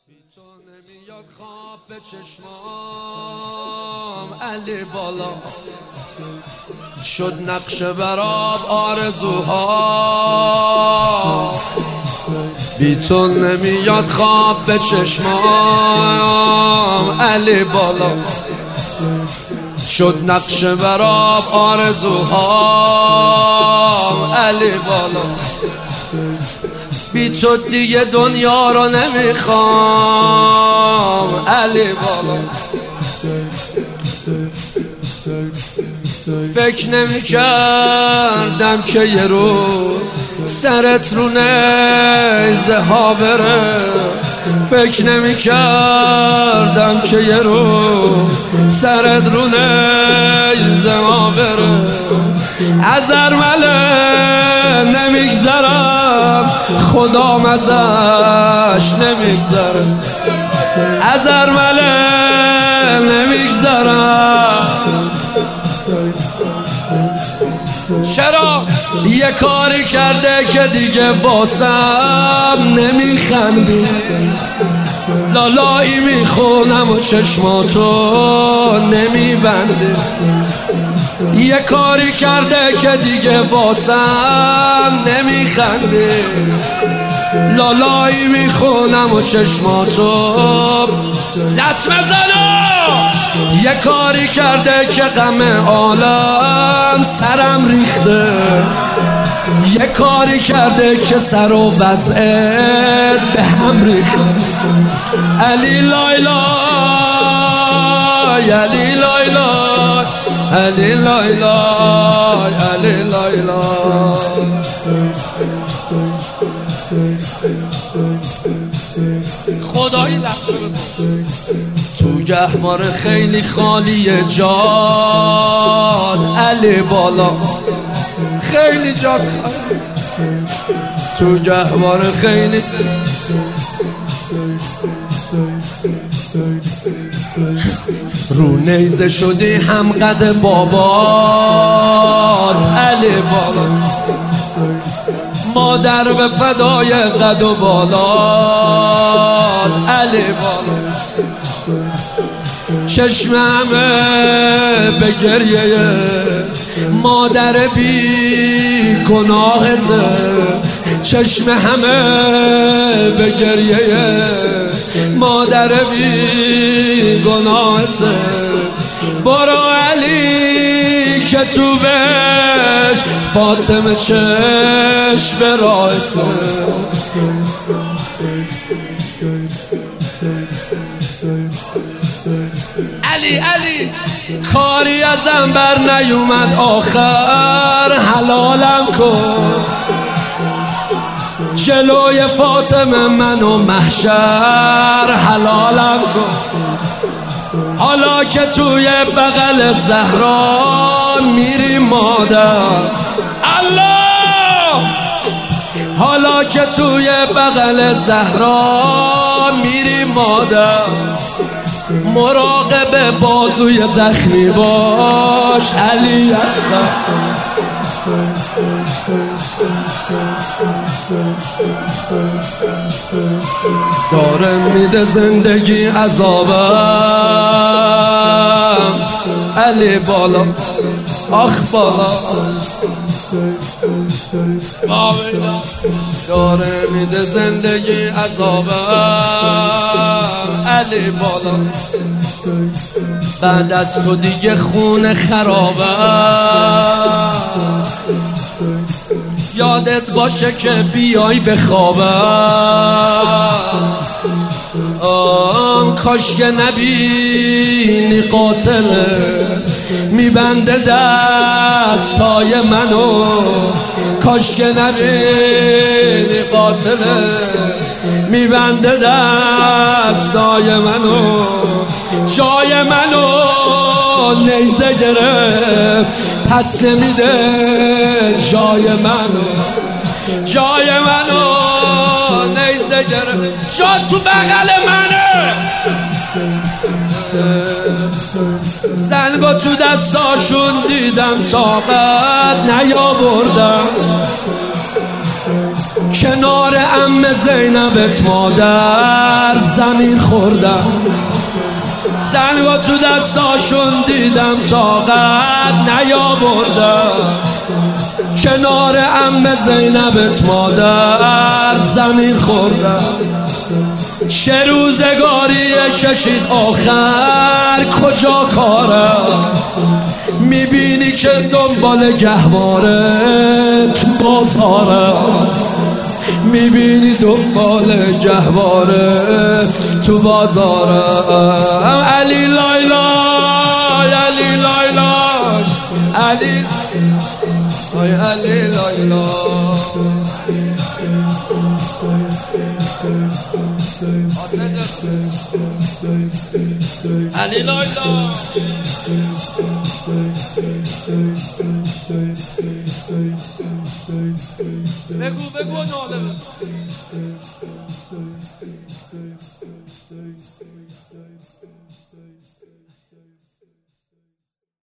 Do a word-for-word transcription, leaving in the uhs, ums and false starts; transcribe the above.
بی تو نمیاد خواب به چشمام علی بالا شد نقشه براب آرزوها. بی تو نمیاد خواب به چشمام علی بالا شد نقشه براب آرزوها. علی بالا بی تو دیگه دنیا رو نمیخوام. علی بالا فکر نمی کردم که یه روز سرت رو نیزه ها بره. فکر نمی کردم که یه روز سرت رو نیزه ها بره. از ارمله نمیگذرم خدام ازش نمیگذره. از ارمله نمیگذرم. چرا یه کاری کرده که دیگه واسم نمیخندی. لالایی میخونم و چشماتو نمیبندی. یه کاری کرده که دیگه واسم نمیخندی. لالایی میخونم و چشماتو لط بزنم. یه کاری کرده که غم عالم سرم ریخته. یه کاری کرده که سر و وضعت به هم ریخته. علی لایلا علی لایلا علی لایلا علی لایلا. خدایی لحظه بزن تو گهواره خیلی خالیه جان. علی بالا خیلی جات خالی تو گهواره خیلی. رو نیزه شدی هم قد بابات. علی بالا مادر به فدای قد و بالات. علی بالا چشم همه به گریه مادر بی گناهته. چشم همه به گریه مادر بی گناهته. برو علی که تو بش فاطمه چشم راهته. علی علی کاری ازم بر نیومد آخر حلالم کن. جلوی فاطمه منو محشر حلالم کن. حالا که توی بغل زهرا میری مادر. الله حالا که توی بغل زهرا میری مادر. مراقب بازوی زخمی باش. علی اصغر داره میده زندگی عذابم. علی بالا آخ بالا داره میده زندگی عذابم. علی بالا بعد از تو دیگه خونه خرابم. یادت باشه که بیای بخوابم. آم کاش که نبینی قاتله میبنده دستای منو. کاش که نبینی قاتله میبنده دستای منو. جای منو نیزه گرفت پس نمیده جای منو. جای منو نیزه گرفت جا تو بغل منه. زنگا تو دستاشون دیدم طاقت نیاوردم. کنار عمه زینبت مادر زمین خوردم، زنگا تو دستاشون دیدم طاقت نیاوردم. کنار عمه زینبت مادر زمین خوردم، چه روزگاری کشید آخر کجا کارم. میبینی که دنبال گهواره تو بازارم، میبینی دنبال گهواره تو بازارم. علی لایلا علی لایلا علی آی علی لایلا علی لایلا بگو بگو ناله